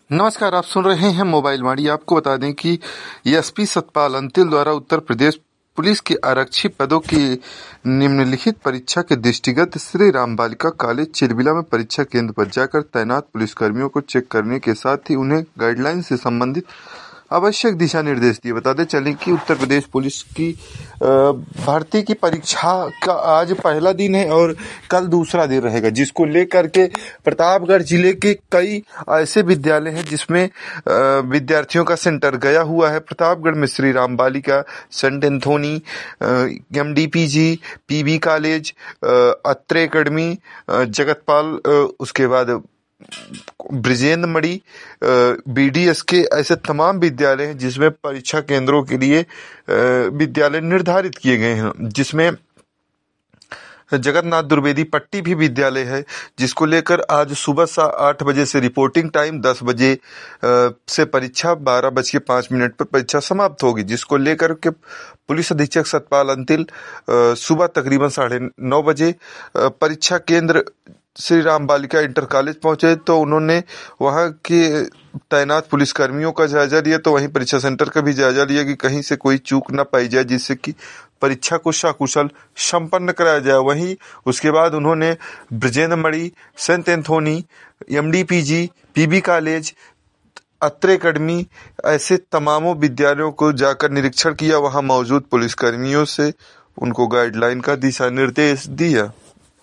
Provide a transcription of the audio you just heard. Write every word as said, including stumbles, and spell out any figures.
नमस्कार, आप सुन रहे हैं मोबाइल वाणी। आपको बता दें कि एसपी सतपाल अंतिल द्वारा उत्तर प्रदेश पुलिस के आरक्षी पदों की निम्नलिखित परीक्षा के दृष्टिगत श्री राम बालिका कॉलेज चिरबिला में परीक्षा केंद्र पर जाकर तैनात पुलिसकर्मियों को चेक करने के साथ ही उन्हें गाइडलाइन से संबंधित आवश्यक दिशा निर्देश दिए। बताते चलें कि उत्तर प्रदेश पुलिस की भर्ती की परीक्षा का आज पहला दिन है और कल दूसरा दिन रहेगा, जिसको लेकर के प्रतापगढ़ जिले के कई ऐसे विद्यालय हैं जिसमें विद्यार्थियों का सेंटर गया हुआ है। प्रतापगढ़ में Shri Ram Balika, saint Anthony, M D P G, P B college, Atre academy, Jagatpal, उसके बाद Brijendra Mani, B D S K, ऐसे तमाम विद्यालय हैं जिसमें परीक्षा केंद्रों के लिए विद्यालय निर्धारित किए गए हैं, जिसमें जगन्नाथ द्विवेदी पट्टी भी विद्यालय है, जिसको लेकर आज सुबह सा आठ बजे से रिपोर्टिंग टाइम, दस बजे से परीक्षा, बारह बज के पाँच मिनट पर परीक्षा समाप्त होगी, जिसको लेकर के पुलिस अधीक्षक सतपाल अंतिल सुबह तकरीबन साढ़े नौ बजे परीक्षा केंद्र श्री राम बालिका इंटर कॉलेज पहुंचे तो उन्होंने वहां के तैनात पुलिसकर्मियों का जायजा लिया, तो वहीं परीक्षा सेंटर का भी जायजा लिया कि कहीं से कोई चूक न पाई जाए, जिससे कि परीक्षा को सकुशल संपन्न कराया जाए। वहीं उसके बाद उन्होंने Brijendra Mani, saint Anthony, M D P G, P B college, Atre academy, ऐसे तमामों विद्यालयों को जाकर निरीक्षण किया, वहां मौजूद पुलिसकर्मियों से उनको गाइडलाइन का दिशा निर्देश दिया।